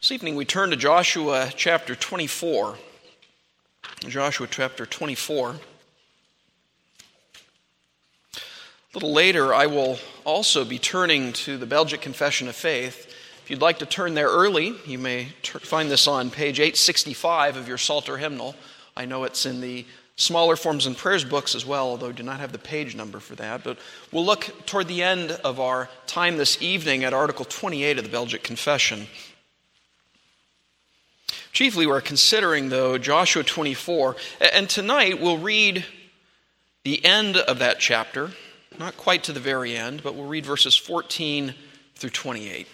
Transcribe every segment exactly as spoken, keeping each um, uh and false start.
This evening we turn to Joshua chapter twenty-four. Joshua chapter twenty-four. A little later I will also be turning to the Belgic Confession of Faith. If you'd like to turn there early, you may ter- find this on page eight sixty-five of your Psalter hymnal. I know it's in the smaller forms and prayers books as well, although I do not have the page number for that. But we'll look toward the end of our time this evening at Article twenty-eight of the Belgic Confession. Chiefly, we're considering, though, Joshua twenty-four, and tonight we'll read the end of that chapter, not quite to the very end, but we'll read verses fourteen through twenty-eight.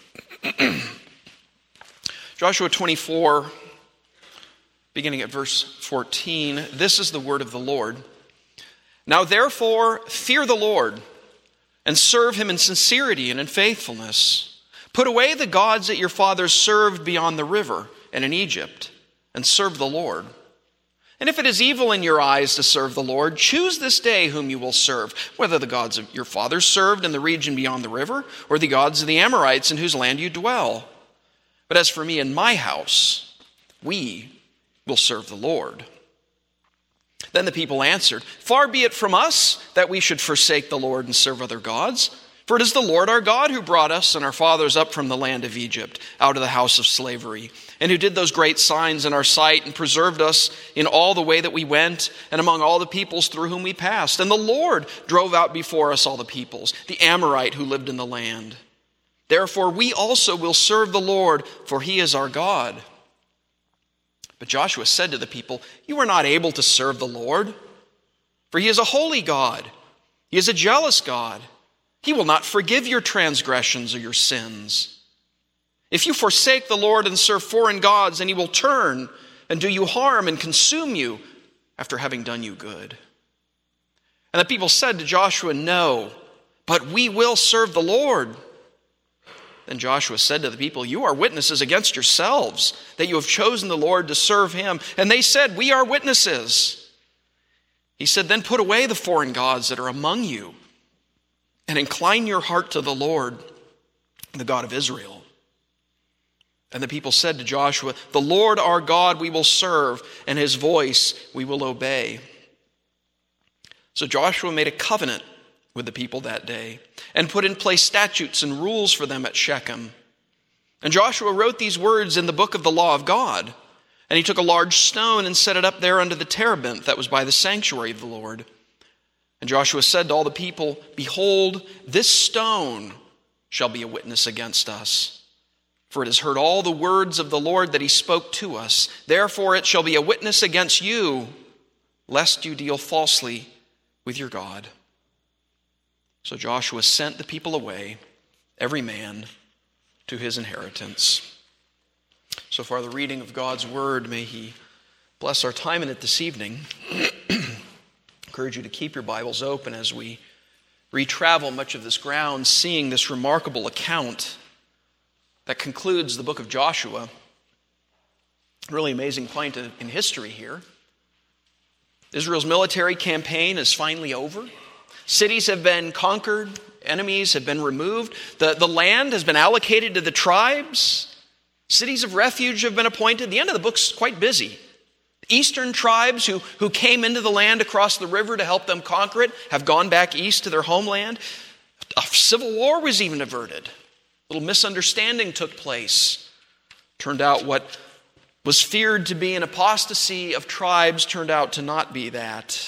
Joshua twenty-four, beginning at verse fourteen, this is the word of the Lord. Now therefore, fear the Lord, and serve him in sincerity and in faithfulness. Put away the gods that your fathers served beyond the river and in Egypt, and serve the Lord. And if it is evil in your eyes to serve the Lord, choose this day whom you will serve, whether the gods of your fathers served in the region beyond the river, or the gods of the Amorites in whose land you dwell. But as for me and my house, we will serve the Lord. Then the people answered, Far be it from us that we should forsake the Lord and serve other gods. For it is the Lord our God who brought us and our fathers up from the land of Egypt, out of the house of slavery, and who did those great signs in our sight and preserved us in all the way that we went and among all the peoples through whom we passed. And the Lord drove out before us all the peoples, the Amorite who lived in the land. Therefore we also will serve the Lord, for he is our God. But Joshua said to the people, You are not able to serve the Lord, for he is a holy God. He is a jealous God. He will not forgive your transgressions or your sins. If you forsake the Lord and serve foreign gods, then he will turn and do you harm and consume you after having done you good. And the people said to Joshua, No, but we will serve the Lord. Then Joshua said to the people, You are witnesses against yourselves that you have chosen the Lord to serve him. And they said, We are witnesses. He said, Then put away the foreign gods that are among you, and incline your heart to the Lord, the God of Israel. And the people said to Joshua, The Lord our God we will serve, and his voice we will obey. So Joshua made a covenant with the people that day, and put in place statutes and rules for them at Shechem. And Joshua wrote these words in the book of the law of God. And he took a large stone and set it up there under the terebinth that was by the sanctuary of the Lord. And Joshua said to all the people, Behold, this stone shall be a witness against us. For it has heard all the words of the Lord that he spoke to us. Therefore it shall be a witness against you, lest you deal falsely with your God. So Joshua sent the people away, every man to his inheritance. So far the reading of God's word. May he bless our time in it this evening. Encourage you to keep your Bibles open as we retravel much of this ground, seeing this remarkable account that concludes the book of Joshua. Really amazing point in history here. Israel's military campaign is finally over. Cities have been conquered. Enemies have been removed. The, the land has been allocated to the tribes. Cities of refuge have been appointed. The end of the book's quite busy. Eastern tribes who, who came into the land across the river to help them conquer it have gone back east to their homeland. A civil war was even averted. A little misunderstanding took place. Turned out what was feared to be an apostasy of tribes turned out to not be that.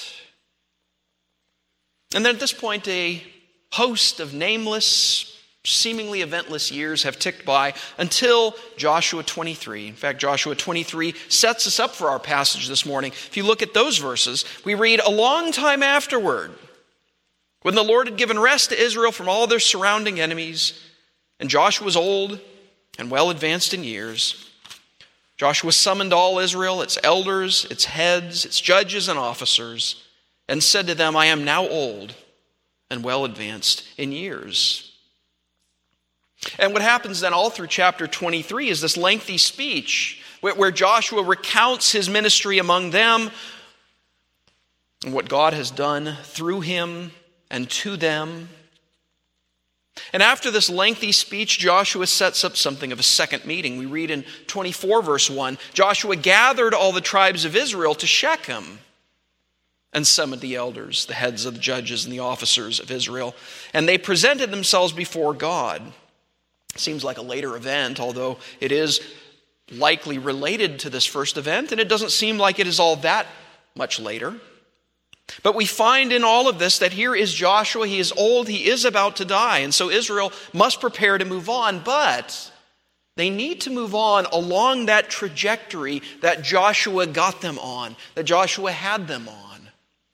And then at this point, a host of nameless, seemingly eventless years have ticked by until Joshua twenty-three. In fact, Joshua twenty-three sets us up for our passage this morning. If you look at those verses, we read, A long time afterward, when the Lord had given rest to Israel from all their surrounding enemies, and Joshua was old and well advanced in years, Joshua summoned all Israel, its elders, its heads, its judges and officers, and said to them, I am now old and well advanced in years. And what happens then all through chapter twenty-three is this lengthy speech where Joshua recounts his ministry among them and what God has done through him and to them. And after this lengthy speech, Joshua sets up something of a second meeting. We read in twenty-four, verse one, Joshua gathered all the tribes of Israel to Shechem and summoned the elders, the heads of the judges and the officers of Israel, and they presented themselves before God. It seems like a later event, although it is likely related to this first event, and it doesn't seem like it is all that much later. But we find in all of this that here is Joshua. He is old. He is about to die. And so Israel must prepare to move on. But they need to move on along that trajectory that Joshua got them on, that Joshua had them on.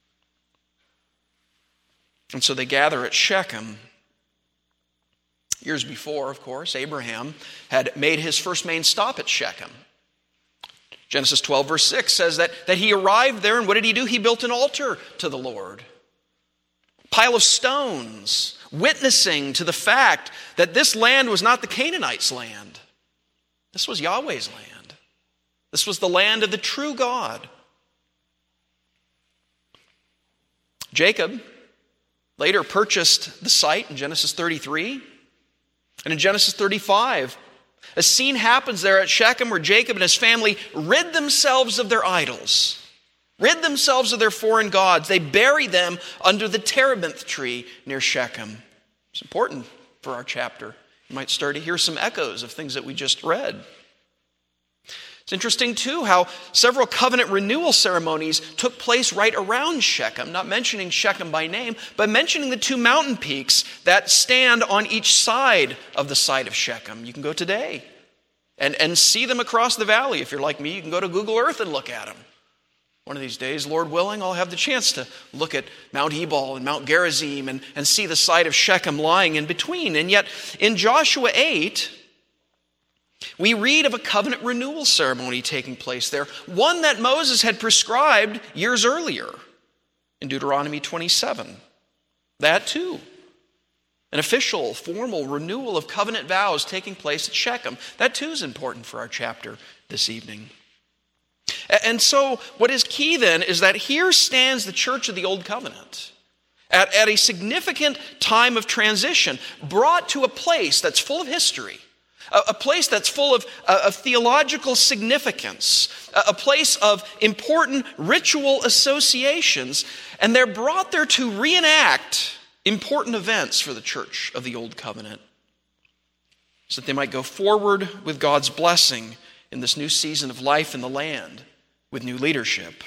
And so they gather at Shechem. Years before, of course, Abraham had made his first main stop at Shechem. Genesis twelve, verse six says that, that he arrived there, and what did he do? He built an altar to the Lord. A pile of stones, witnessing to the fact that this land was not the Canaanites' land. This was Yahweh's land. This was the land of the true God. Jacob later purchased the site in Genesis thirty-three. And in Genesis thirty-five, a scene happens there at Shechem where Jacob and his family rid themselves of their idols, rid themselves of their foreign gods. They bury them under the terebinth tree near Shechem. It's important for our chapter. You might start to hear some echoes of things that we just read. It's interesting, too, how several covenant renewal ceremonies took place right around Shechem, not mentioning Shechem by name, but mentioning the two mountain peaks that stand on each side of the site of Shechem. You can go today and, and see them across the valley. If you're like me, you can go to Google Earth and look at them. One of these days, Lord willing, I'll have the chance to look at Mount Ebal and Mount Gerizim and, and see the site of Shechem lying in between. And yet, in Joshua eight, we read of a covenant renewal ceremony taking place there, one that Moses had prescribed years earlier in Deuteronomy twenty-seven. That too, an official, formal renewal of covenant vows taking place at Shechem. That too is important for our chapter this evening. And so what is key then is that here stands the church of the Old Covenant at, at a significant time of transition, brought to a place that's full of history, a place that's full of, uh, of theological significance, a place of important ritual associations, and they're brought there to reenact important events for the church of the Old Covenant so that they might go forward with God's blessing in this new season of life in the land with new leadership.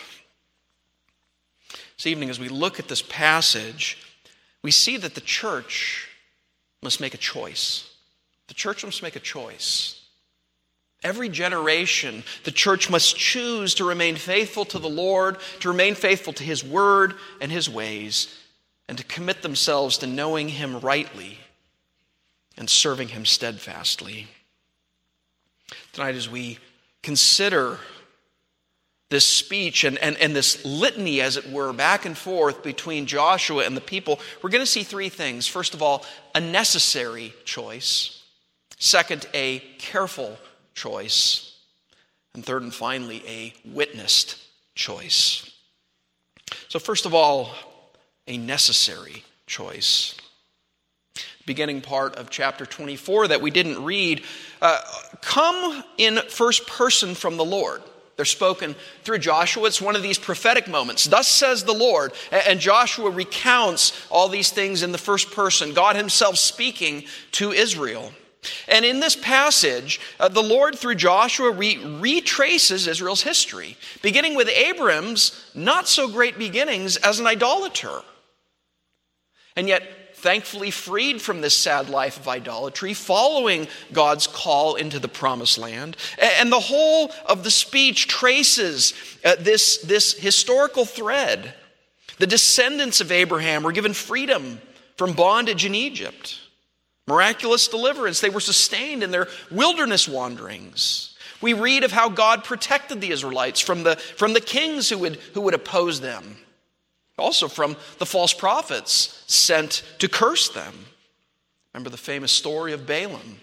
This evening, as we look at this passage, we see that the church must make a choice. The church must make a choice. Every generation, the church must choose to remain faithful to the Lord, to remain faithful to His word and His ways, and to commit themselves to knowing Him rightly and serving Him steadfastly. Tonight, as we consider this speech and, and, and this litany, as it were, back and forth between Joshua and the people, we're going to see three things. First of all, a necessary choice. Second, a careful choice. And third and finally, a witnessed choice. So first of all, a necessary choice. Beginning part of chapter twenty-four that we didn't read, uh, come in first person from the Lord. They're spoken through Joshua. It's one of these prophetic moments. Thus says the Lord. And Joshua recounts all these things in the first person, God Himself speaking to Israel. And in this passage, uh, the Lord, through Joshua, re- retraces Israel's history, beginning with Abram's not-so-great beginnings as an idolater. And yet, thankfully freed from this sad life of idolatry, following God's call into the promised land. And the whole of the speech traces uh, this, this historical thread. The descendants of Abraham were given freedom from bondage in Egypt. Miraculous deliverance. They were sustained in their wilderness wanderings. We read of how God protected the Israelites from the, from the kings who would, who would oppose them. Also from the false prophets sent to curse them. Remember the famous story of Balaam.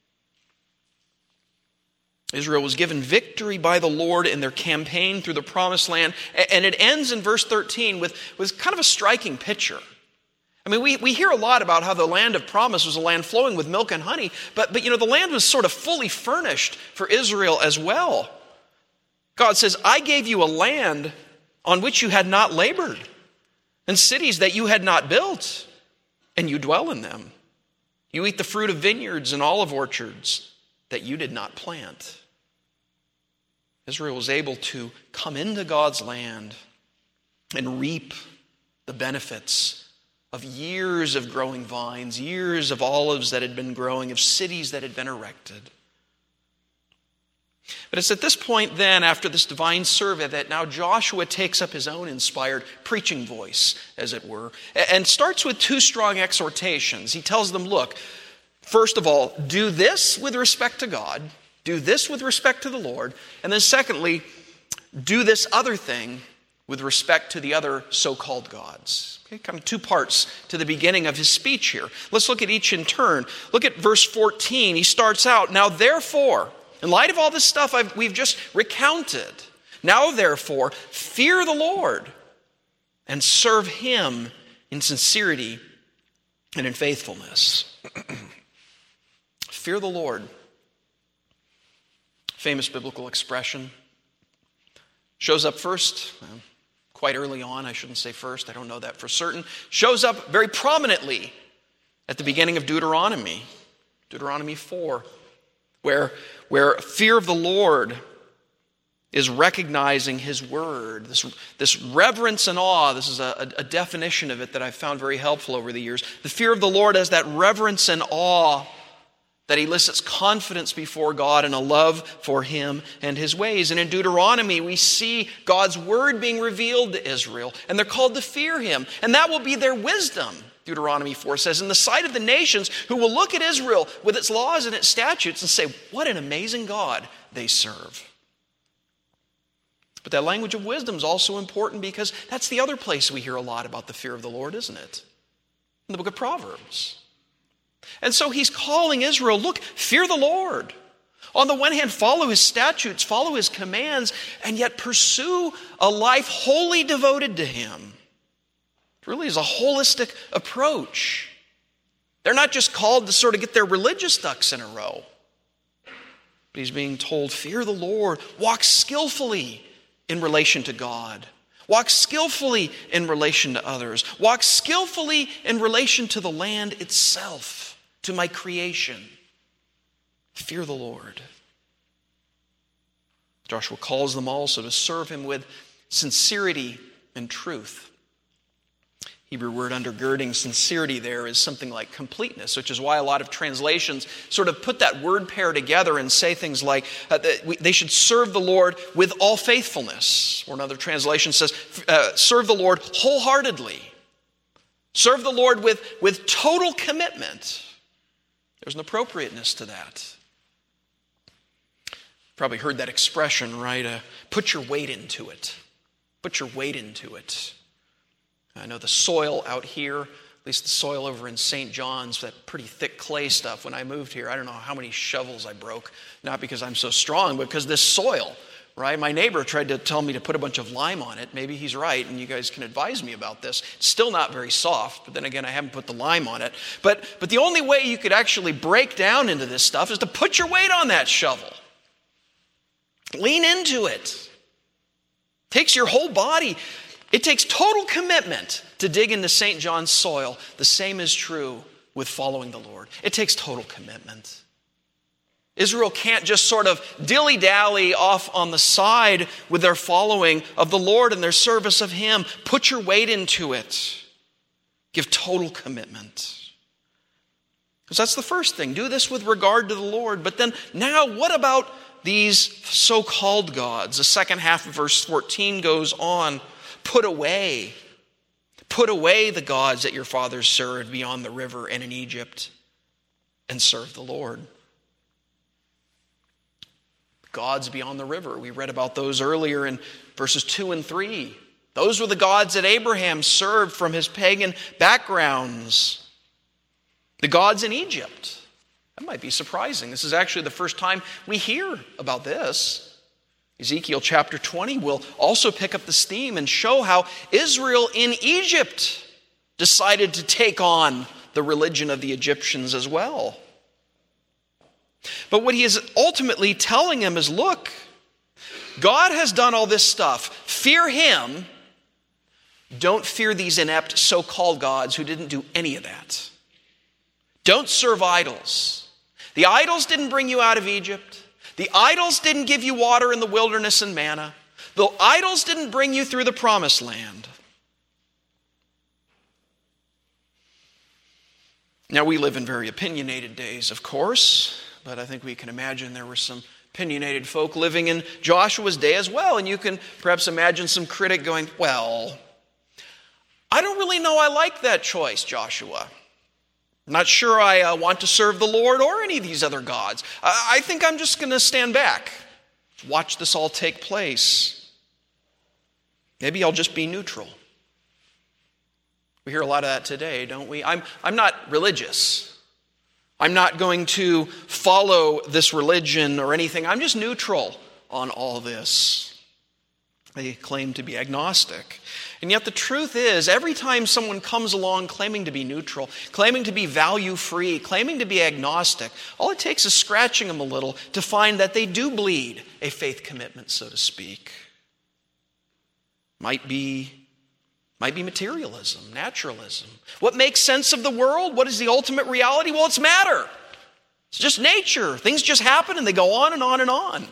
Israel was given victory by the Lord in their campaign through the promised land. And it ends in verse thirteen with, with kind of a striking picture. I mean, we, we hear a lot about how the land of promise was a land flowing with milk and honey, but, but you know, the land was sort of fully furnished for Israel as well. God says, I gave you a land on which you had not labored, and cities that you had not built, and you dwell in them. You eat the fruit of vineyards and olive orchards that you did not plant. Israel was able to come into God's land and reap the benefits of years of growing vines, years of olives that had been growing, of cities that had been erected. But it's at this point then, after this divine survey, that now Joshua takes up his own inspired preaching voice, as it were, and starts with two strong exhortations. He tells them, look, first of all, do this with respect to God, do this with respect to the Lord, and then secondly, do this other thing with respect to the other so-called gods. Okay, kind of two parts to the beginning of his speech here. Let's look at each in turn. Look at verse fourteen. He starts out, now therefore, in light of all this stuff I've, we've just recounted, now therefore, fear the Lord and serve him in sincerity and in faithfulness. Fear the Lord. Famous biblical expression. Shows up first, well, quite early on, I shouldn't say first, I don't know that for certain. Shows up very prominently at the beginning of Deuteronomy, Deuteronomy four, where, where fear of the Lord is recognizing his word. This, this reverence and awe, this is a, a definition of it that I've found very helpful over the years. The fear of the Lord as that reverence and awe that elicits confidence before God and a love for him and his ways. And in Deuteronomy, we see God's word being revealed to Israel, and they're called to fear him. And that will be their wisdom, Deuteronomy four says, in the sight of the nations who will look at Israel with its laws and its statutes and say, what an amazing God they serve. But that language of wisdom is also important because that's the other place we hear a lot about the fear of the Lord, isn't it? In the book of Proverbs. And so he's calling Israel, look, fear the Lord. On the one hand, follow his statutes, follow his commands, and yet pursue a life wholly devoted to him. It really is a holistic approach. They're not just called to sort of get their religious ducks in a row. But he's being told, fear the Lord, walk skillfully in relation to God. Walk skillfully in relation to others. Walk skillfully in relation to the land itself, to my creation. Fear the Lord. Joshua calls them also to serve him with sincerity and truth. Hebrew word undergirding sincerity there is something like completeness, which is why a lot of translations sort of put that word pair together and say things like uh, that they should serve the Lord with all faithfulness. Or another translation says, uh, serve the Lord wholeheartedly. Serve the Lord with, with total commitment. There's an appropriateness to that. Probably heard that expression, right? Uh, put your weight into it. Put your weight into it. I know the soil out here, at least the soil over in Saint John's, that pretty thick clay stuff. When I moved here, I don't know how many shovels I broke. Not because I'm so strong, but because this soil, right? My neighbor tried to tell me to put a bunch of lime on it. Maybe he's right, and you guys can advise me about this. It's still not very soft, but then again, I haven't put the lime on it. But, but the only way you could actually break down into this stuff is to put your weight on that shovel. Lean into it. Takes your whole body. It takes total commitment to dig into Saint John's soil. The same is true with following the Lord. It takes total commitment. Israel can't just sort of dilly-dally off on the side with their following of the Lord and their service of him. Put your weight into it. Give total commitment. Because that's the first thing. Do this with regard to the Lord. But then now what about these so-called gods? The second half of verse fourteen goes on. Put away, put away the gods that your fathers served beyond the river and in Egypt, and serve the Lord. Gods beyond the river. We read about those earlier in verses two and three. Those were the gods that Abraham served from his pagan backgrounds. The gods in Egypt. That might be surprising. This is actually the first time we hear about this. Ezekiel chapter twenty will also pick up this theme and show how Israel in Egypt decided to take on the religion of the Egyptians as well. But what he is ultimately telling him is, look, God has done all this stuff. Fear him. Don't fear these inept so-called gods who didn't do any of that. Don't serve idols. The idols didn't bring you out of Egypt. The idols didn't give you water in the wilderness and manna. The idols didn't bring you through the promised land. Now, we live in very opinionated days, of course, but I think we can imagine there were some opinionated folk living in Joshua's day as well, and you can perhaps imagine some critic going, well, I don't really know I like that choice, Joshua. I'm not sure I uh, want to serve the Lord or any of these other gods. I, I think I'm just going to stand back, watch this all take place. Maybe I'll just be neutral. We hear a lot of that today, don't we? I'm, I'm not religious. I'm not going to follow this religion or anything. I'm just neutral on all this. They claim to be agnostic. And yet the truth is, every time someone comes along claiming to be neutral, claiming to be value-free, claiming to be agnostic, all it takes is scratching them a little to find that they do bleed a faith commitment, so to speak. Might be Might be materialism, naturalism. What makes sense of the world? What is the ultimate reality? Well, it's matter. It's just nature. Things just happen and they go on and on and on.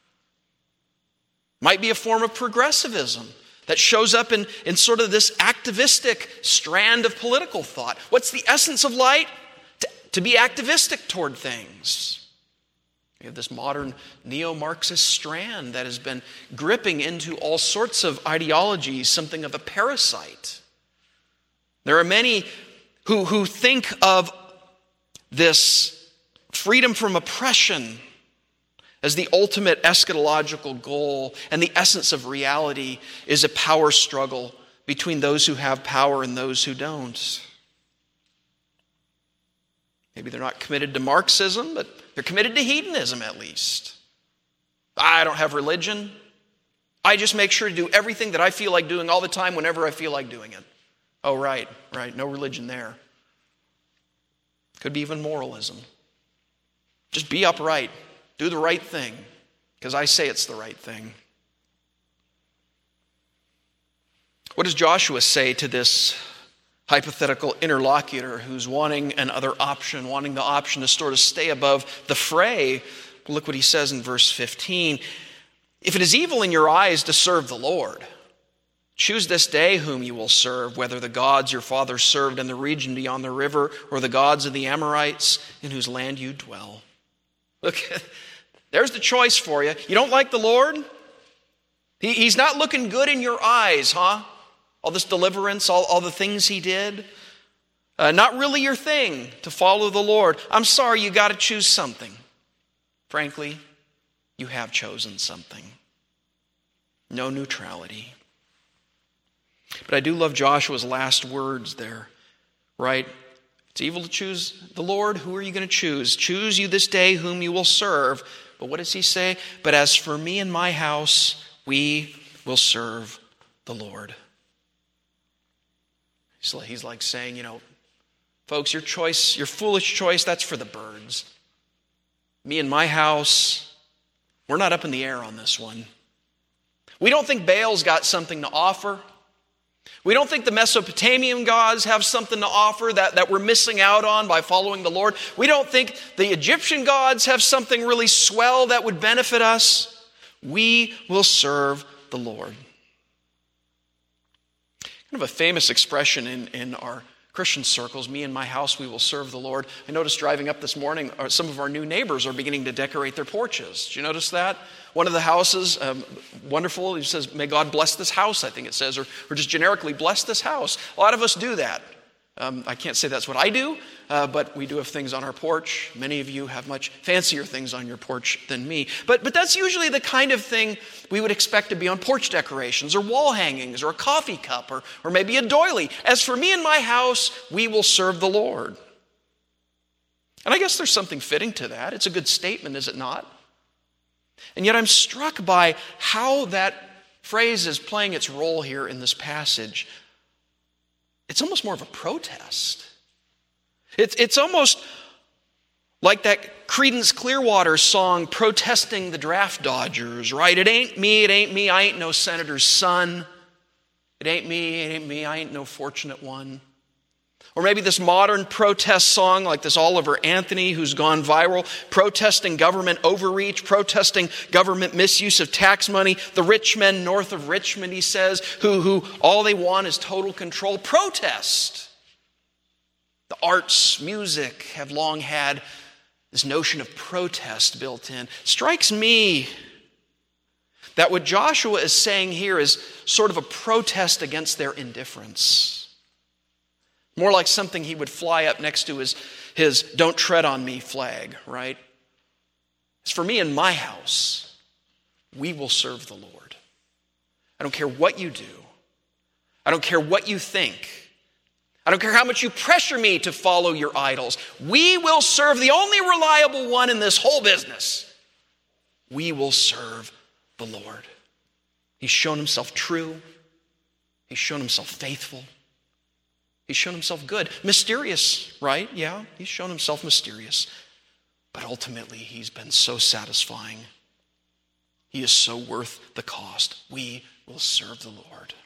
Might be a form of progressivism that shows up in, in sort of this activistic strand of political thought. What's the essence of light? To, to be activistic toward things. We have this modern neo-Marxist strand that has been gripping into all sorts of ideologies, something of a parasite. There are many who, who think of this freedom from oppression as the ultimate eschatological goal, and the essence of reality is a power struggle between those who have power and those who don't. Maybe they're not committed to Marxism, but they're committed to hedonism at least. I don't have religion. I just make sure to do everything that I feel like doing all the time whenever I feel like doing it. Oh, right, right. No religion there. Could be even moralism. Just be upright. Do the right thing, because I say it's the right thing. What does Joshua say to this hypothetical interlocutor who's wanting another option, wanting the option to sort of stay above the fray? Look what he says in verse fifteen. If it is evil in your eyes to serve the Lord, choose this day whom you will serve, whether the gods your fathers served in the region beyond the river or the gods of the Amorites in whose land you dwell. Look, there's the choice for you. You don't like the Lord? He, he's not looking good in your eyes, huh? All this deliverance, all, all the things he did. Uh, not really your thing to follow the Lord. I'm sorry, you got to choose something. Frankly, you have chosen something. No neutrality. But I do love Joshua's last words there, right? It's evil to choose the Lord. Who are you going to choose? Choose you this day whom you will serve. But what does he say? But as for me and my house, we will serve the Lord. He's like saying, you know, folks, your choice, your foolish choice, that's for the birds. Me and my house, we're not up in the air on this one. We don't think Baal's got something to offer. We don't think the Mesopotamian gods have something to offer that, that we're missing out on by following the Lord. We don't think the Egyptian gods have something really swell that would benefit us. We will serve the Lord. Kind of a famous expression in, in our Christian circles, me and my house, we will serve the Lord. I noticed driving up this morning, some of our new neighbors are beginning to decorate their porches. Did you notice that? One of the houses, um, wonderful, he says, may God bless this house, I think it says, or, or just generically bless this house. A lot of us do that. Um, I can't say that's what I do, uh, but we do have things on our porch. Many of you have much fancier things on your porch than me. But, but that's usually the kind of thing we would expect to be on porch decorations or wall hangings or a coffee cup or, or maybe a doily. As for me and my house, we will serve the Lord. And I guess there's something fitting to that. It's a good statement, is it not? And yet I'm struck by how that phrase is playing its role here in this passage. it's almost more of a protest. It's, it's almost like that Creedence Clearwater song protesting the draft dodgers, right? It ain't me, it ain't me, I ain't no senator's son. It ain't me, it ain't me, I ain't no fortunate one. Or maybe this modern protest song like this Oliver Anthony who's gone viral, protesting government overreach, protesting government misuse of tax money. The rich men north of Richmond, he says, who, who all they want is total control. Protest. The arts, music have long had this notion of protest built in. Strikes me that what Joshua is saying here is sort of a protest against their indifference. More like something he would fly up next to his, his "Don't tread on me" flag, right? It's for me and my house, we will serve the Lord. I don't care what you do. I don't care what you think. I don't care how much you pressure me to follow your idols. We will serve the only reliable one in this whole business. We will serve the Lord. He's shown himself true. He's shown himself faithful. He's shown himself good. Mysterious, right? Yeah, he's shown himself mysterious. But ultimately, he's been so satisfying. He is so worth the cost. We will serve the Lord.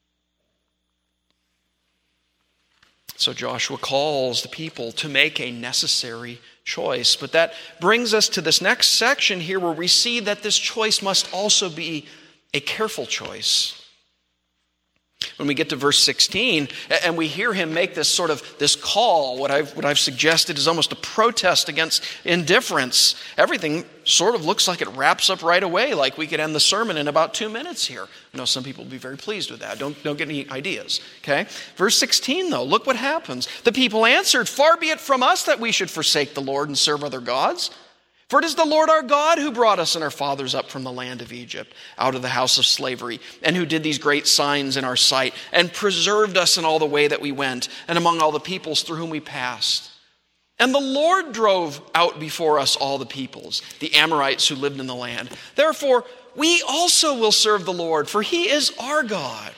So Joshua calls the people to make a necessary choice. But that brings us to this next section here where we see that this choice must also be a careful choice. When we get to verse sixteen, and we hear him make this sort of this call, what I've, what I've suggested is almost a protest against indifference. Everything sort of looks like it wraps up right away, like we could end the sermon in about two minutes here. I know some people will be very pleased with that. Don't, don't get any ideas, okay? Verse sixteen, though, look what happens. The people answered, "Far be it from us that we should forsake the Lord and serve other gods. For it is the Lord our God who brought us and our fathers up from the land of Egypt, out of the house of slavery, and who did these great signs in our sight, and preserved us in all the way that we went, and among all the peoples through whom we passed. And the Lord drove out before us all the peoples, the Amorites who lived in the land. Therefore, we also will serve the Lord, for he is our God."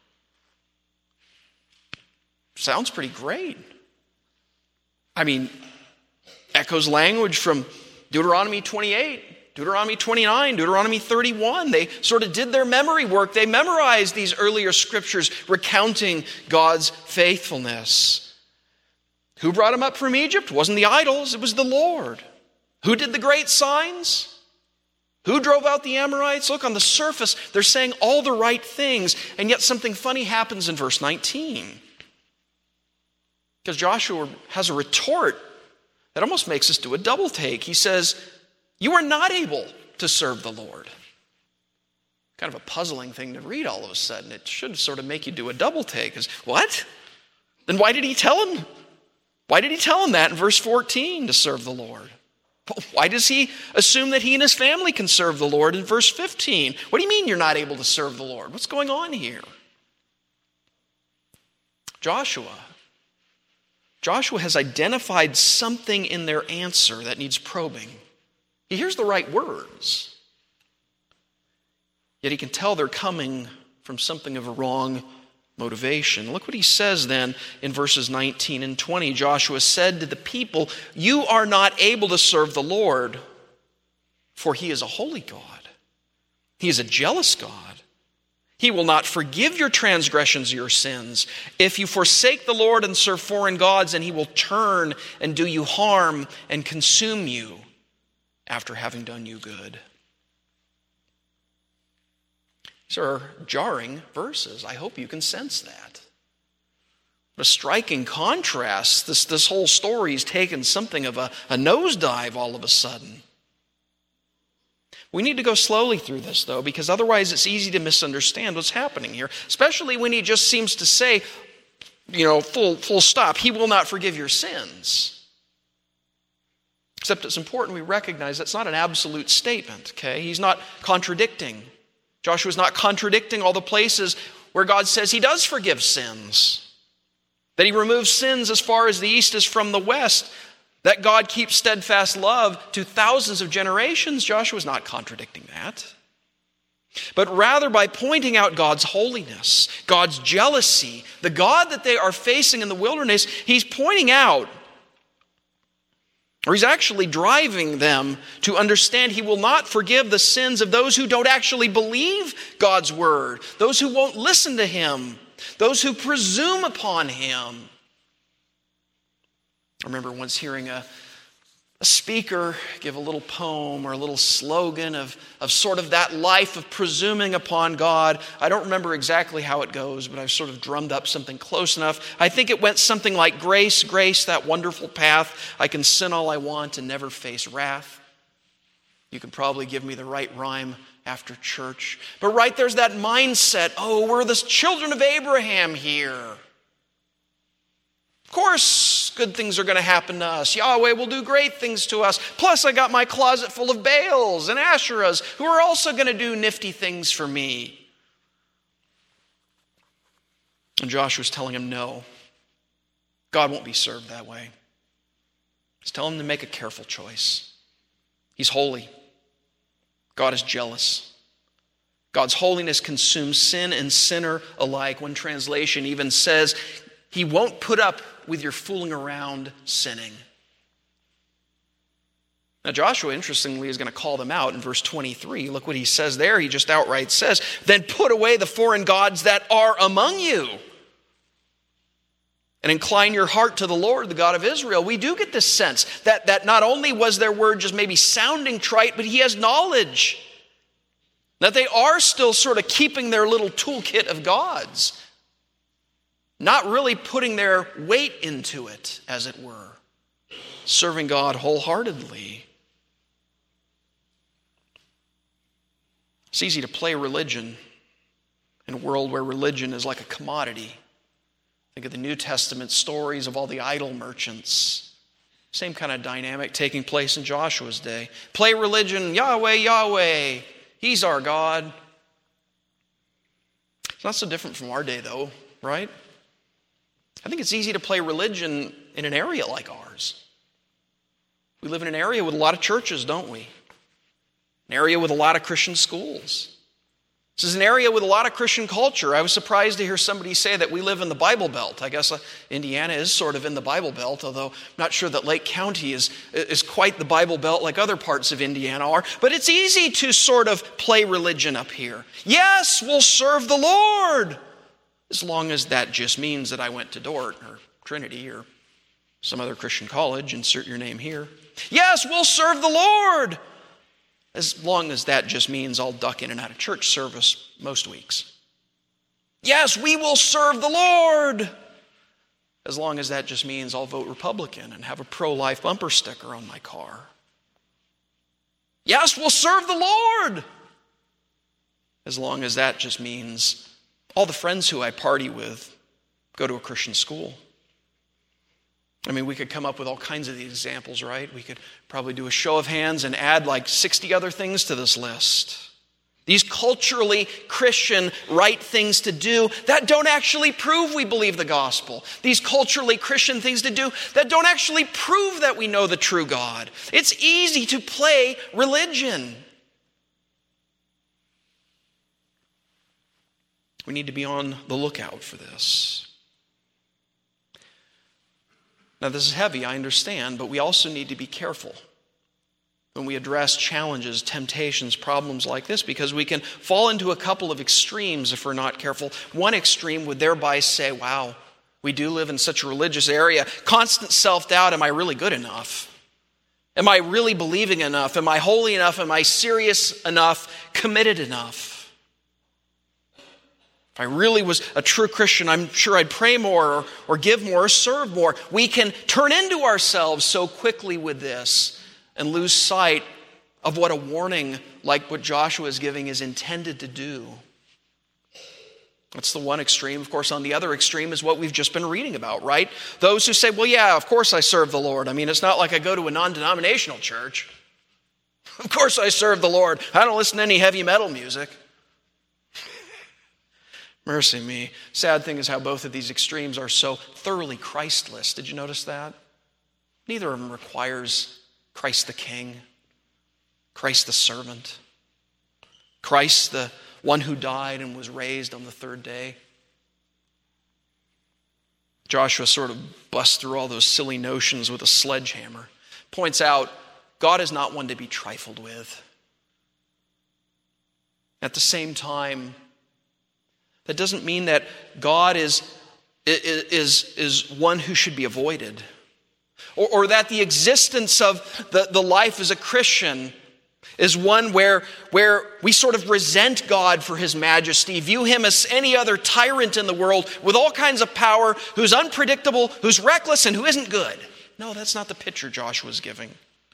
Sounds pretty great. I mean, echoes language from Deuteronomy twenty-eight, Deuteronomy twenty-nine, Deuteronomy thirty-one. They sort of did their memory work. They memorized these earlier scriptures recounting God's faithfulness. Who brought them up from Egypt? It wasn't the idols, it was the Lord. Who did the great signs? Who drove out the Amorites? Look, on the surface, they're saying all the right things, and yet something funny happens in verse nineteen. Because Joshua has a retort that almost makes us do a double take. He says, "You are not able to serve the Lord." Kind of a puzzling thing to read all of a sudden. It should sort of make you do a double take. Is what? Then why did he tell him? Why did he tell him that in verse fourteen to serve the Lord? Why does he assume that he and his family can serve the Lord in verse fifteen? What do you mean you're not able to serve the Lord? What's going on here? Joshua. Joshua has identified something in their answer that needs probing. He hears the right words, yet he can tell they're coming from something of a wrong motivation. Look what he says then in verses nineteen and twenty. Joshua said to the people, "You are not able to serve the Lord, for he is a holy God. He is a jealous God. He will not forgive your transgressions or your sins. If you forsake the Lord and serve foreign gods, and he will turn and do you harm and consume you after having done you good." These are jarring verses. I hope you can sense that. What a striking contrast. This, this whole story has taken something of a, a nosedive all of a sudden. We need to go slowly through this, though, because otherwise it's easy to misunderstand what's happening here, especially when he just seems to say, you know, full, full stop, he will not forgive your sins. Except it's important we recognize that's not an absolute statement, okay? He's not contradicting. Joshua's not contradicting all the places where God says he does forgive sins, that he removes sins as far as the east is from the west, that God keeps steadfast love to thousands of generations. Joshua's not contradicting that. but rather by pointing out God's holiness, God's jealousy, the God that they are facing in the wilderness. He's pointing out, or he's actually driving them to understand he will not forgive the sins of those who don't actually believe God's word, those who won't listen to him, those who presume upon him. I remember once hearing a A speaker give a little poem or a little slogan of, of sort of that life of presuming upon God. I don't remember exactly how it goes, but I've sort of drummed up something close enough. I think it went something like, grace, grace, that wonderful path. I can sin all I want and never face wrath. You could probably give me the right rhyme after church. But right there's that mindset, oh, we're the children of Abraham here. Of course, good things are going to happen to us. Yahweh will do great things to us. Plus, I got my closet full of Baals and Asherahs who are also going to do nifty things for me. And Joshua's telling him, no, God won't be served that way. He's telling him to make a careful choice. He's holy. God is jealous. God's holiness consumes sin and sinner alike. One translation even says, he won't put up with your fooling around sinning. Now Joshua, interestingly, is going to call them out in verse twenty-three. Look what he says there. He just outright says, then put away the foreign gods that are among you and incline your heart to the Lord, the God of Israel. We do get this sense that, that not only was their word just maybe sounding trite, but he has knowledge that they are still sort of keeping their little toolkit of gods, not really putting their weight into it, as it were, serving God wholeheartedly. It's easy to play religion in a world where religion is like a commodity. Think of the New Testament stories of all the idol merchants. Same kind of dynamic taking place in Joshua's day. Play religion, Yahweh, Yahweh, he's our God. It's not so different from our day, though, right? I think it's easy to play religion in an area like ours. We live in an area with a lot of churches, don't we? An area with a lot of Christian schools. This is an area with a lot of Christian culture. I was surprised to hear somebody say that we live in the Bible Belt. I guess uh, Indiana is sort of in the Bible Belt, although I'm not sure that Lake County is, is quite the Bible Belt like other parts of Indiana are. But it's easy to sort of play religion up here. Yes, we'll serve the Lord, as long as that just means that I went to Dort or Trinity or some other Christian college, insert your name here. Yes, we'll serve the Lord, as long as that just means I'll duck in and out of church service most weeks. Yes, we will serve the Lord, as long as that just means I'll vote Republican and have a pro-life bumper sticker on my car. Yes, we'll serve the Lord, as long as that just means all the friends who I party with go to a Christian school. I mean, we could come up with all kinds of these examples, right? We could probably do a show of hands and add like sixty other things to this list. These culturally Christian right things to do that don't actually prove we believe the gospel. These culturally Christian things to do that don't actually prove that we know the true God. It's easy to play religion. We need to be on the lookout for this. Now, this is heavy, I understand, but we also need to be careful when we address challenges, temptations, problems like this, because we can fall into a couple of extremes if we're not careful. One extreme would thereby say, wow, we do live in such a religious area. Constant self-doubt, am I really good enough? Am I really believing enough? Am I holy enough? Am I serious enough? Committed enough? If I really was a true Christian, I'm sure I'd pray more or, or give more or serve more. We can turn into ourselves so quickly with this and lose sight of what a warning like what Joshua is giving is intended to do. That's the one extreme. Of course, on the other extreme is what we've just been reading about, right? Those who say, well, yeah, of course I serve the Lord. I mean, it's not like I go to a non-denominational church. Of course I serve the Lord. I don't listen to any heavy metal music. Mercy me. Sad thing is how both of these extremes are so thoroughly Christless. Did you notice that? Neither of them requires Christ the King, Christ the servant. Christ, the one who died and was raised on the third day. Joshua sort of busts through all those silly notions with a sledgehammer. Points out, God is not one to be trifled with. At the same time, that doesn't mean that God is, is, is one who should be avoided. Or, or that the existence of the, the life as a Christian is one where, where we sort of resent God for his majesty, view him as any other tyrant in the world with all kinds of power, who's unpredictable, who's reckless, and who isn't good. No, that's not the picture Joshua's giving.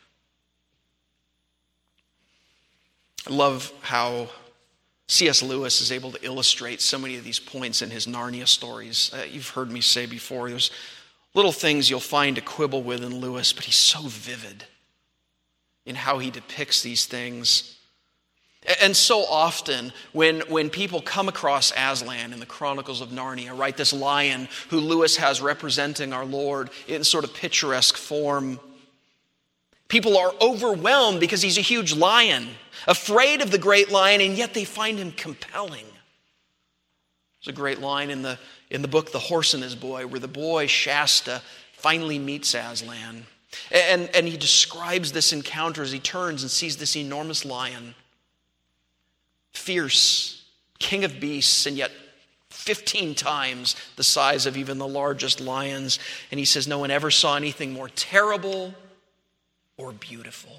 I love how C S Lewis is able to illustrate so many of these points in his Narnia stories. Uh, you've heard me say before, there's little things you'll find to quibble with in Lewis, but he's so vivid in how he depicts these things. And so often, when, when people come across Aslan in the Chronicles of Narnia, right, this lion who Lewis has representing our Lord in sort of picturesque form, people are overwhelmed because he's a huge lion, afraid of the great lion, and yet they find him compelling. There's a great line in the, in the book, The Horse and His Boy, where the boy, Shasta, finally meets Aslan. And, and he describes this encounter as he turns and sees this enormous lion, fierce, king of beasts, and yet fifteen times the size of even the largest lions. And he says, no one ever saw anything more terrible or beautiful.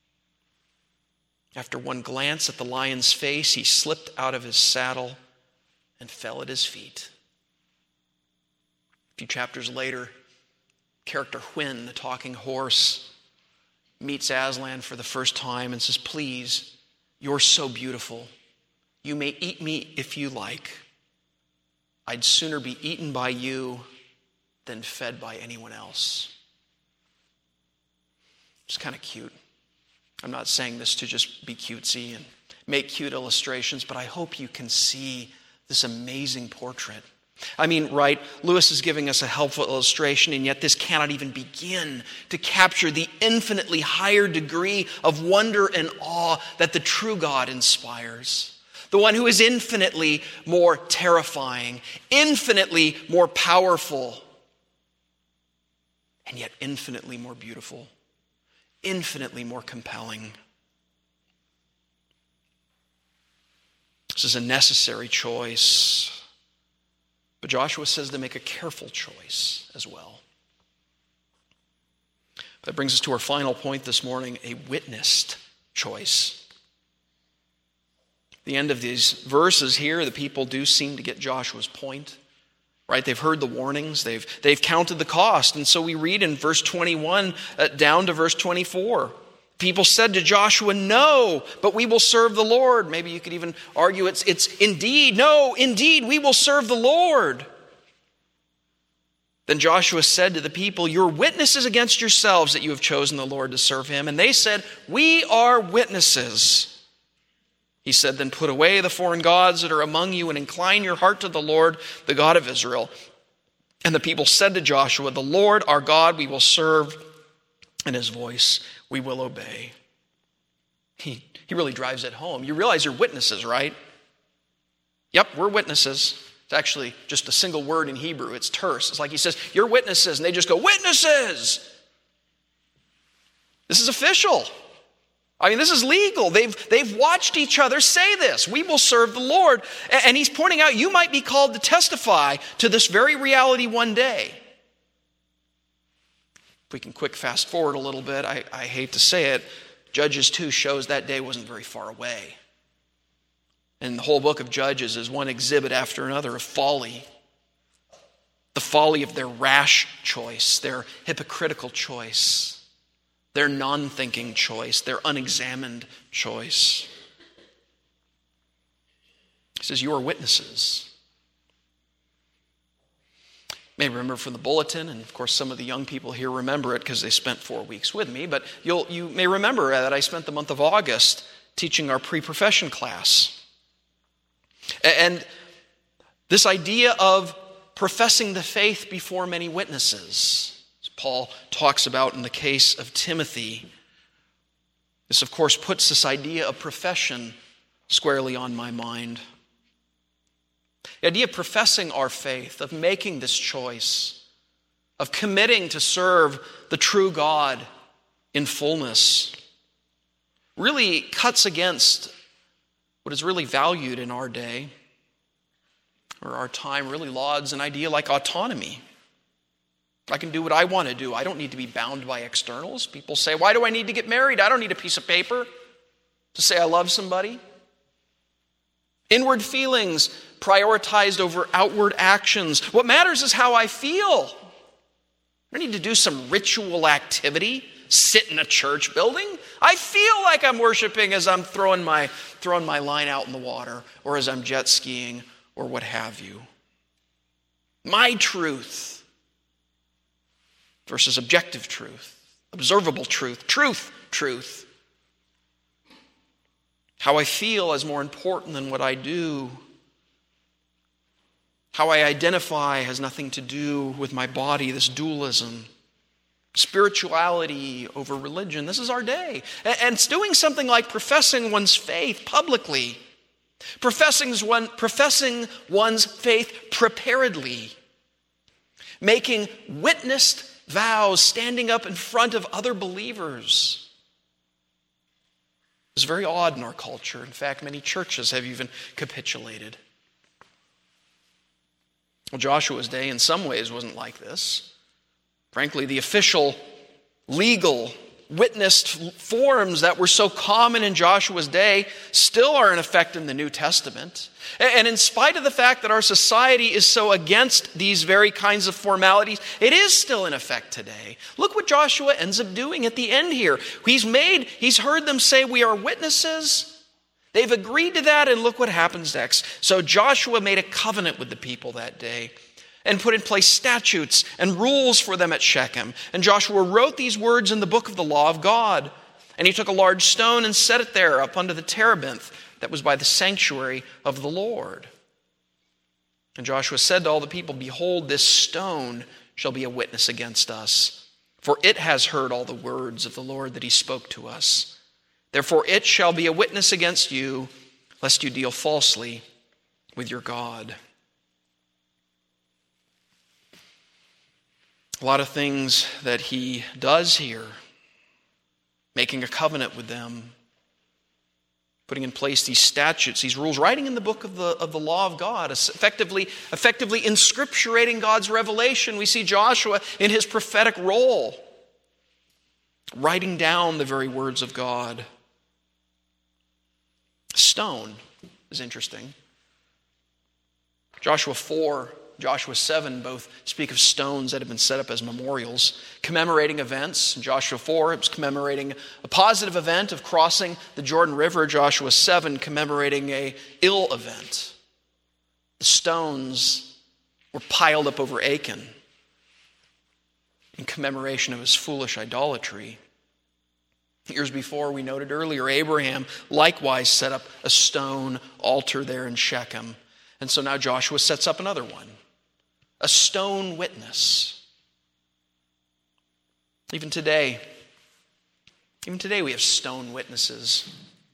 After one glance at the lion's face, he slipped out of his saddle and fell at his feet. A few chapters later, character Hwin, the talking horse, meets Aslan for the first time and says, please, you're so beautiful. You may eat me if you like. I'd sooner be eaten by you than fed by anyone else. It's kind of cute. I'm not saying this to just be cutesy and make cute illustrations, but I hope you can see this amazing portrait. I mean, right, Lewis is giving us a helpful illustration, and yet this cannot even begin to capture the infinitely higher degree of wonder and awe that the true God inspires. The one who is infinitely more terrifying, infinitely more powerful, and yet infinitely more beautiful, infinitely more compelling. This is a necessary choice. But Joshua says to make a careful choice as well. That brings us to our final point this morning, a witnessed choice. At the end of these verses here, the people do seem to get Joshua's point. Right? They've heard the warnings. They've, they've counted the cost. And so we read in verse twenty-one uh, down to verse twenty-four. People said to Joshua, no, but we will serve the Lord. Maybe you could even argue it's, it's indeed, no, indeed, we will serve the Lord. Then Joshua said to the people, you're witnesses against yourselves that you have chosen the Lord to serve him. And they said, we are witnesses. He said, then put away the foreign gods that are among you and incline your heart to the Lord, the God of Israel. And the people said to Joshua, the Lord our God we will serve, and his voice we will obey. He, he really drives it home. You realize you're witnesses, right? Yep, we're witnesses. It's actually just a single word in Hebrew. It's terse. It's like he says, you're witnesses. And they just go, witnesses! This is official. I mean, this is legal. They've, they've watched each other say this. We will serve the Lord. And he's pointing out you might be called to testify to this very reality one day. If we can quick fast forward a little bit, I, I hate to say it, Judges two shows that day wasn't very far away. And the whole book of Judges is one exhibit after another of folly. The folly of their rash choice, their hypocritical choice, their non-thinking choice, their unexamined choice. He says, you are witnesses. You may remember from the bulletin, and of course some of the young people here remember it because they spent four weeks with me, but you'll, you may remember that I spent the month of August teaching our pre-profession class. And this idea of professing the faith before many witnesses, as Paul talks about in the case of Timothy, this of course puts this idea of profession squarely on my mind. The idea of professing our faith, of making this choice, of committing to serve the true God in fullness, really cuts against what is really valued in our day, or our time. Really lauds an idea like autonomy. I can do what I want to do. I don't need to be bound by externals. People say, why do I need to get married? I don't need a piece of paper to say I love somebody. Inward feelings prioritized over outward actions. What matters is how I feel. I need to do some ritual activity, sit in a church building. I feel like I'm worshiping as I'm throwing my, throwing my line out in the water, or as I'm jet skiing, or what have you. My truth versus objective truth, observable truth, truth, truth. How I feel is more important than what I do. How I identify has nothing to do with my body, this dualism. Spirituality over religion. This is our day. And it's doing something like professing one's faith publicly. Professing, one, professing one's faith preparedly. Making witnessed vows, standing up in front of other believers. It's very odd in our culture. In fact, many churches have even capitulated. Well, Joshua's day in some ways wasn't like this. Frankly, the official, legal, witnessed forms that were so common in Joshua's day still are in effect in the New Testament. And in spite of the fact that our society is so against these very kinds of formalities, it is still in effect today. Look what Joshua ends up doing at the end here. He's made, he's heard them say, we are witnesses. They've agreed to that, and look what happens next. So Joshua made a covenant with the people that day and put in place statutes and rules for them at Shechem. And Joshua wrote these words in the book of the law of God. And he took a large stone and set it there up under the terebinth that was by the sanctuary of the Lord. And Joshua said to all the people, behold, this stone shall be a witness against us, for it has heard all the words of the Lord that he spoke to us. Therefore it shall be a witness against you, lest you deal falsely with your God. A lot of things that he does here, making a covenant with them, putting in place these statutes, these rules, writing in the book of the, of the law of God, effectively, effectively inscripturating God's revelation. We see Joshua in his prophetic role, writing down the very words of God. Stone is interesting. Joshua four, Joshua seven both speak of stones that have been set up as memorials, commemorating events. In Joshua four, it was commemorating a positive event of crossing the Jordan River. Joshua seven, commemorating a ill event. The stones were piled up over Achan in commemoration of his foolish idolatry. Years before, we noted earlier, Abraham likewise set up a stone altar there in Shechem. And so now Joshua sets up another one. A stone witness. Even today, even today we have stone witnesses.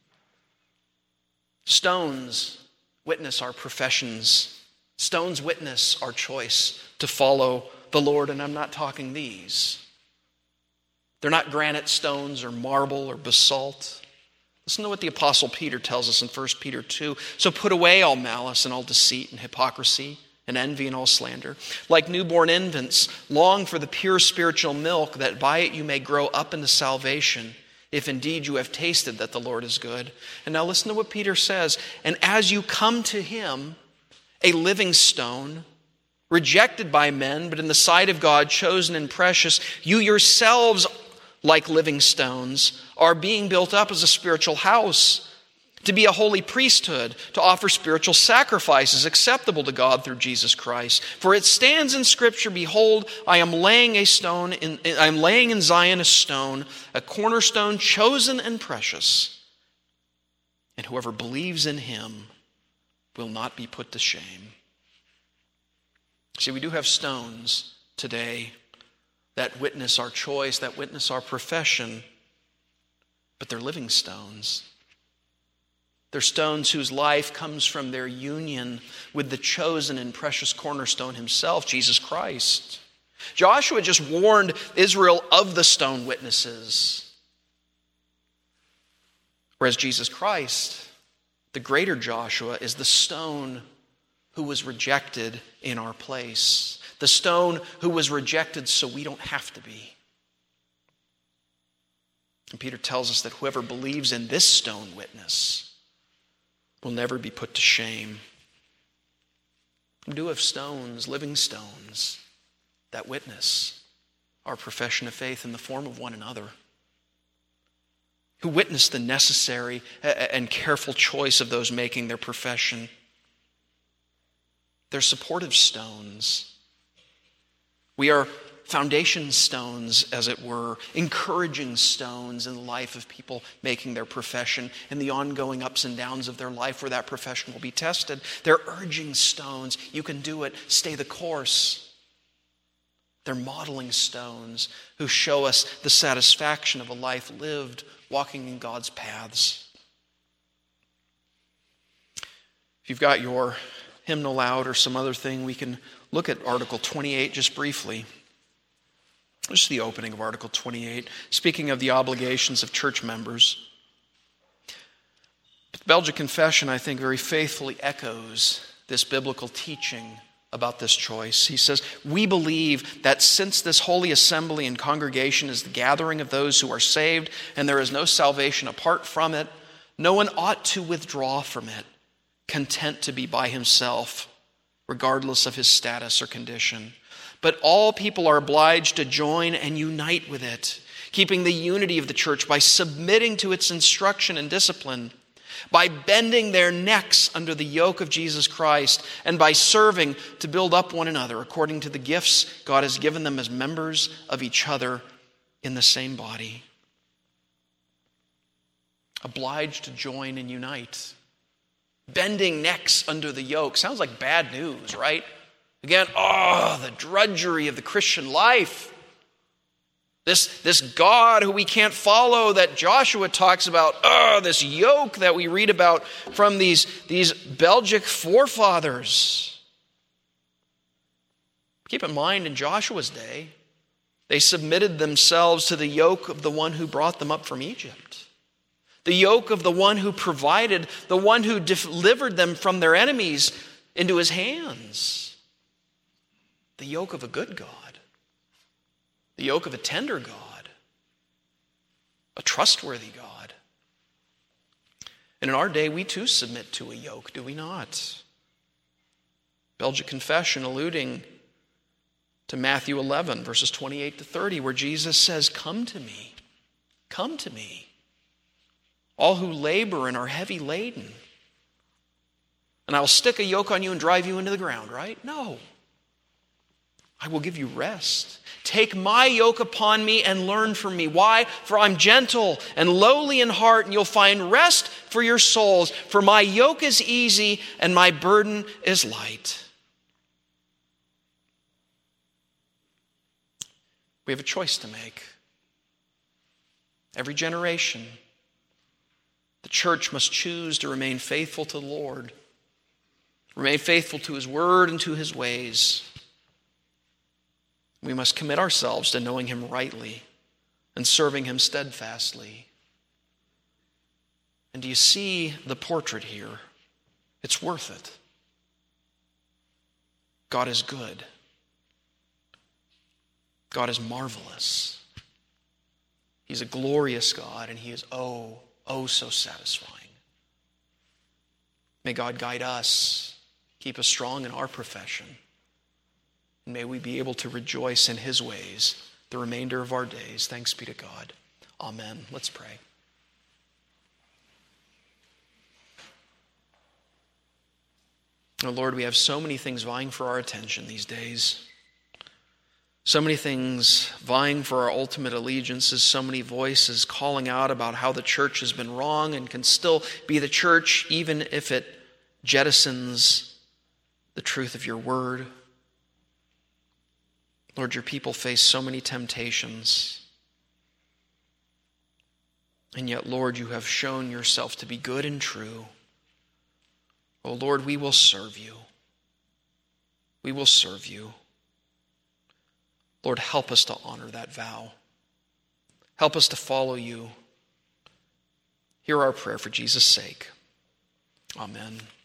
Stones witness our professions. Stones witness our choice to follow the Lord, and I'm not talking these. They're not granite stones or marble or basalt. Listen to what the Apostle Peter tells us in First Peter two. So put away all malice and all deceit and hypocrisy and envy and all slander. Like newborn infants, long for the pure spiritual milk, that by it you may grow up into salvation, if indeed you have tasted that the Lord is good. And now listen to what Peter says. And as you come to him, a living stone, rejected by men, but in the sight of God, chosen and precious, you yourselves, like living stones, are being built up as a spiritual house, to be a holy priesthood, to offer spiritual sacrifices acceptable to God through Jesus Christ. For it stands in Scripture, behold, I am laying a stone, in, I am laying in Zion a stone, a cornerstone chosen and precious, and whoever believes in him will not be put to shame. See, we do have stones today that witness our choice, that witness our profession, but they're living stones. They're stones whose life comes from their union with the chosen and precious cornerstone himself, Jesus Christ. Joshua just warned Israel of the stone witnesses. Whereas Jesus Christ, the greater Joshua, is the stone who was rejected in our place. The stone who was rejected so we don't have to be. And Peter tells us that whoever believes in this stone witness will never be put to shame. We do have stones, living stones, that witness our profession of faith in the form of one another, who witness the necessary and careful choice of those making their profession. They're supportive stones. We are foundation stones, as it were, encouraging stones in the life of people making their profession and the ongoing ups and downs of their life where that profession will be tested. They're urging stones. You can do it. Stay the course. They're modeling stones who show us the satisfaction of a life lived walking in God's paths. If you've got your hymnal out or some other thing, we can look at Article twenty-eight just briefly. This is the opening of Article twenty-eight, speaking of the obligations of church members. The Belgic Confession, I think, very faithfully echoes this biblical teaching about this choice. He says, we believe that since this holy assembly and congregation is the gathering of those who are saved, and there is no salvation apart from it, no one ought to withdraw from it, content to be by himself, regardless of his status or condition. But all people are obliged to join and unite with it, keeping the unity of the church by submitting to its instruction and discipline, by bending their necks under the yoke of Jesus Christ, and by serving to build up one another according to the gifts God has given them as members of each other in the same body. Obliged to join and unite. Bending necks under the yoke. Sounds like bad news, right? Again, oh, the drudgery of the Christian life. This, this God who we can't follow that Joshua talks about. Oh, this yoke that we read about from these, these Belgic forefathers. Keep in mind, in Joshua's day, they submitted themselves to the yoke of the one who brought them up from Egypt. The yoke of the one who provided, the one who delivered them from their enemies into his hands. The yoke of a good God. The yoke of a tender God. A trustworthy God. And in our day, we too submit to a yoke, do we not? Belgic Confession alluding to Matthew eleven, verses twenty-eight to thirty, where Jesus says, come to me, come to me, all who labor and are heavy laden, and I will stick a yoke on you and drive you into the ground, right? No. I will give you rest. Take my yoke upon me and learn from me. Why? For I'm gentle and lowly in heart, and you'll find rest for your souls. For my yoke is easy and my burden is light. We have a choice to make. Every generation, the church must choose to remain faithful to the Lord, remain faithful to his word and to his ways. We must commit ourselves to knowing him rightly and serving him steadfastly. And do you see the portrait here? It's worth it. God is good. God is marvelous. He's a glorious God, and he is oh, oh so satisfying. May God guide us, keep us strong in our profession. And may we be able to rejoice in his ways the remainder of our days. Thanks be to God. Amen. Let's pray. Oh Lord, we have so many things vying for our attention these days. So many things vying for our ultimate allegiances. So many voices calling out about how the church has been wrong and can still be the church even if it jettisons the truth of your word. Lord, your people face so many temptations. And yet, Lord, you have shown yourself to be good and true. Oh Lord, we will serve you. We will serve you. Lord, help us to honor that vow. Help us to follow you. Hear our prayer for Jesus' sake. Amen.